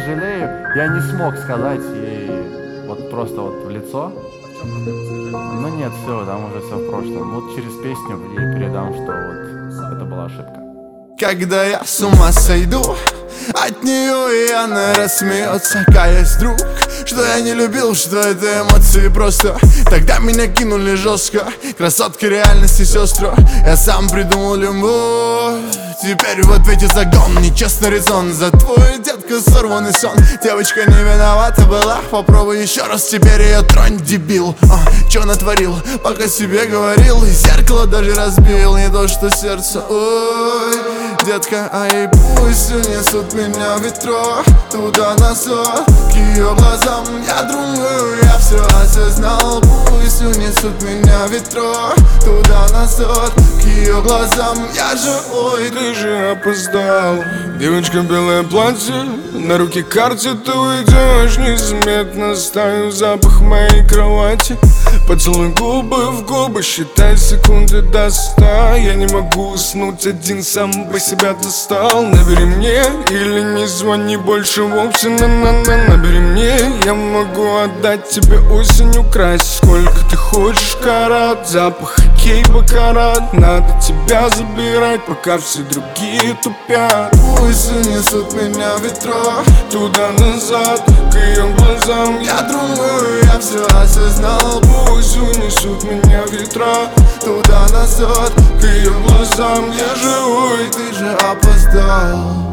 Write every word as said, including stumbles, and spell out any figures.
сожалею, я не смог сказать ей вот просто вот в лицо. Ну нет, все, там уже все в прошлом. Вот через песню ей передам, что вот это была ошибка. Когда я с ума сойду от нее, и она рассмеется, каясь вдруг, что я не любил, что это эмоции просто. Тогда меня кинули жестко, красотки реальности сестры. Я сам придумал любовь. Теперь в ответе загон, нечестный резон. За твой, детка, сорванный сон. Девочка не виновата была, попробуй еще раз, теперь ее тронь, дебил. а, Че натворил, пока себе говорил, и зеркало даже разбил, не то что сердце. Ой, детка, а и пусть унесут меня ветро туда-назад, к ее глазам. Я думаю, я все осознал. Пусть унесут меня ветро туда-назад, к ее глазам. Я же, ой, ты же опоздал. Девочка, белое платье, на руки карте, ты уйдешь незаметно. Стаю запах моей кровати, поцелуй губы в губы, считай секунды до ста. Я не могу уснуть один, сам по себя достал. Набери мне или не звони больше вовсе, на-на-на. Набери мне, я могу отдать тебе осень, украсть сколько ты хочешь карат. Запах хоккей, бакарат, надо тебя забирать, пока все другие тупят. Пусть унесут меня ветро туда-назад, к ее глазам. Я думаю, я все осознал. Пусть унесут меня ветра туда-назад, к ее глазам. Я живой, ты же опоздал.